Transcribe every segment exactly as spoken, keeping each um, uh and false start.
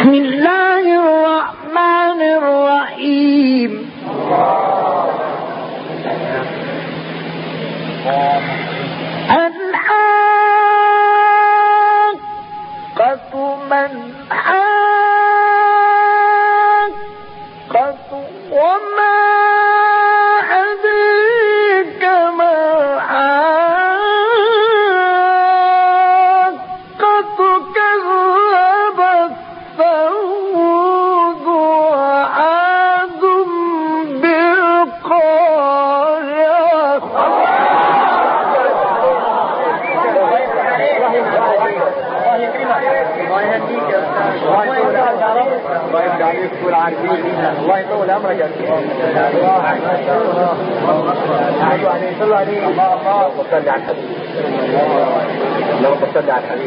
بسم الله الرحمن الرحيم. الحاقة ما الحاقة وما أدريك ما الحاقة كذبت ثمود وعاد بالقارعة. الله يطول عمرك يا شيخ. صلوا عليه. اللهم صل على الحبيب. اللهم صل على الحبيب.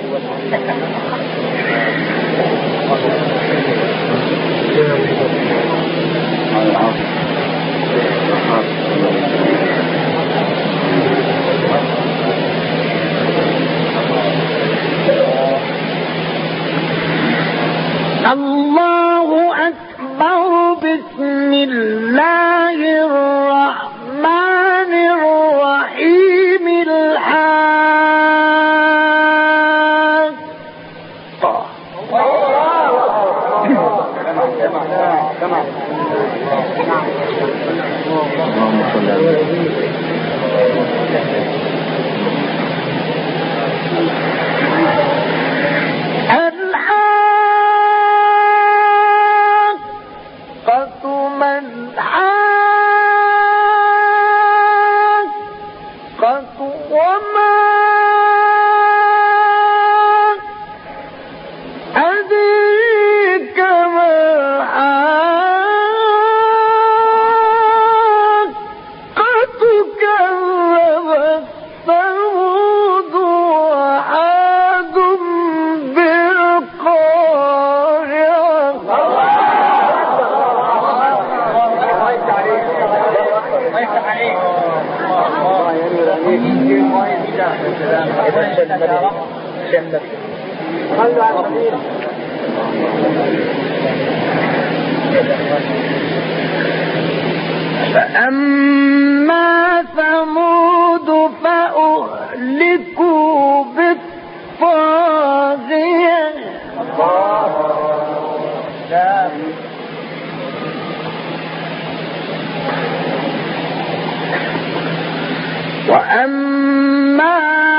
الله أكبر. بسم الله الرحمن الرحيم. الحاقة. فأما ثمود فأهلكوا بالطاغية. وأما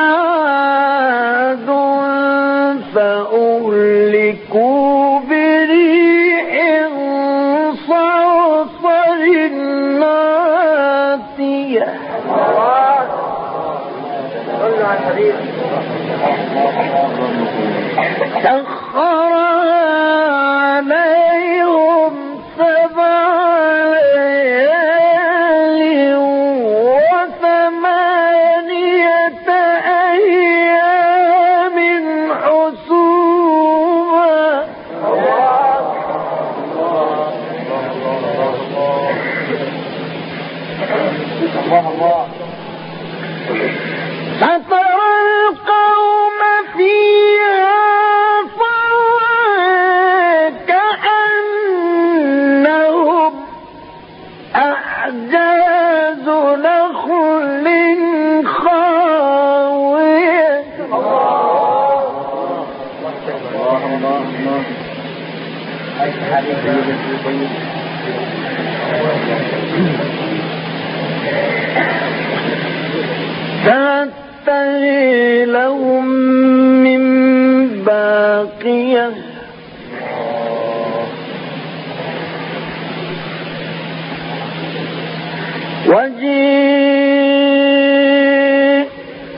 عاد فأهلكوا بريح صرصر عاتية. سخرها عليهم سبع ليال وثمانية أيام حسوما. فترى القوم فيها صرعى كأنهم أعجاز نخل خاوية. فهل لهم من باقية. وجيء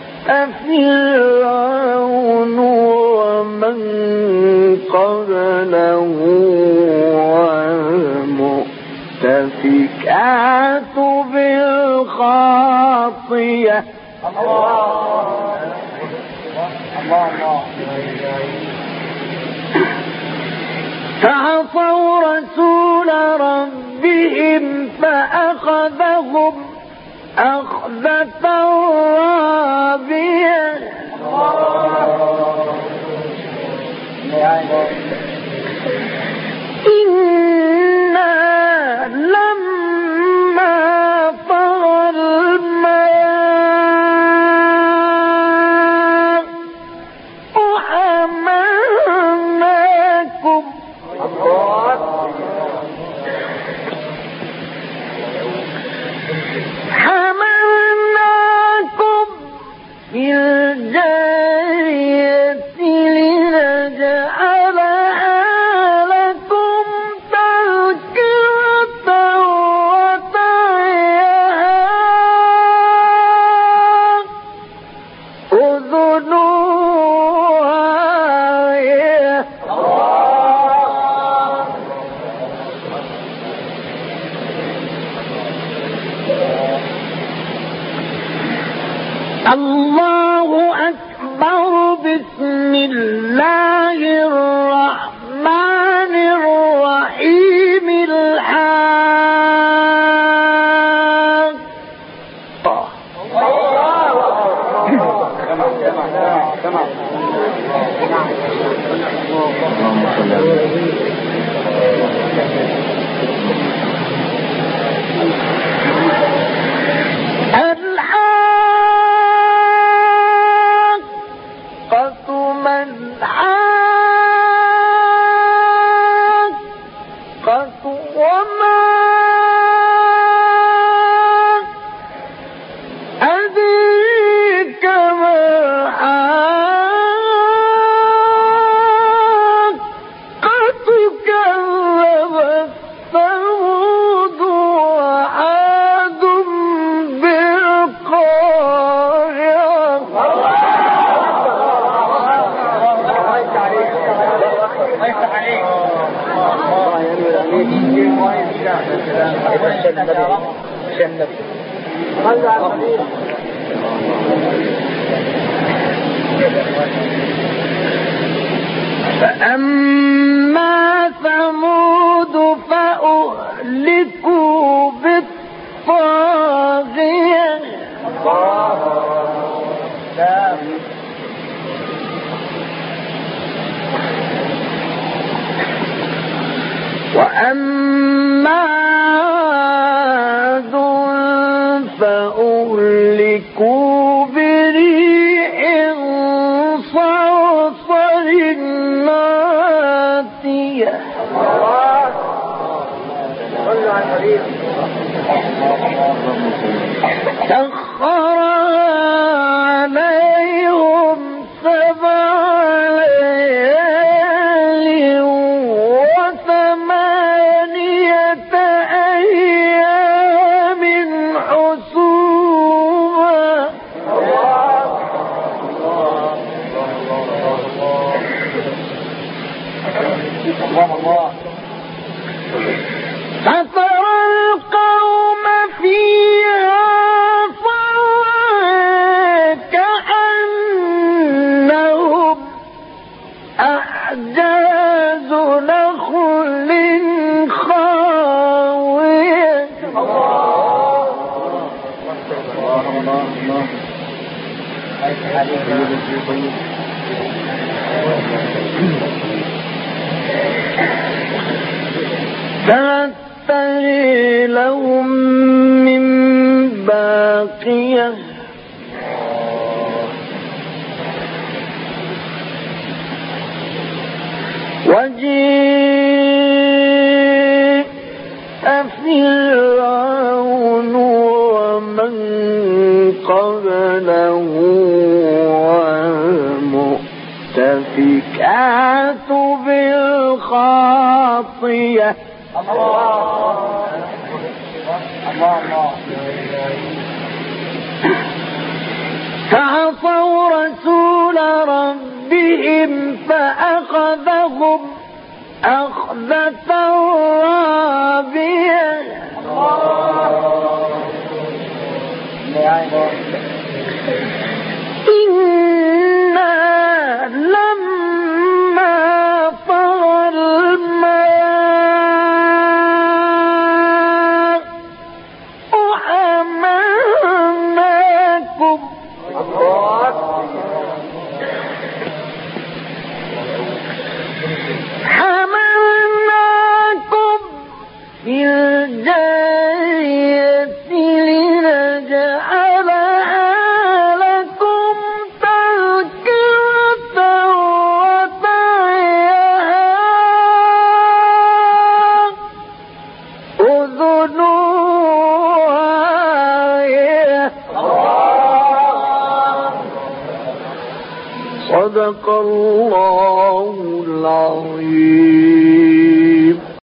فرعون ومن قبله والمؤتفكات بالخاطية. فعصوا رسول ربهم فأخذهم أخذة رابية. بسم الله الرحمن الرحيم الحاقة الحاقة ما الحاقة وما أدريك ما الحاقة كذبت ثمود وعاد بالقارعة فأما ثمود فأهلكوا بالطاغية وأما عاد فأهلكوا بريح صرصر عاتية سخرها عليهم سبع ليال وثمانية أيام حسوما فترى القوم فيها صرعى كأنهم أعجاز نخل خاوية كانت تري لهم من باقية وجيء فرعون ومن قبله والمؤتفكات بالخاطية فعصوا رسول ربهم فأخذهم أخذة رابية إنا لما طغى الماء حملناكم حملناكم في الجارية لنجعلها لكم تذكرة وتعيها أذن واعية. صدق الله العظيم.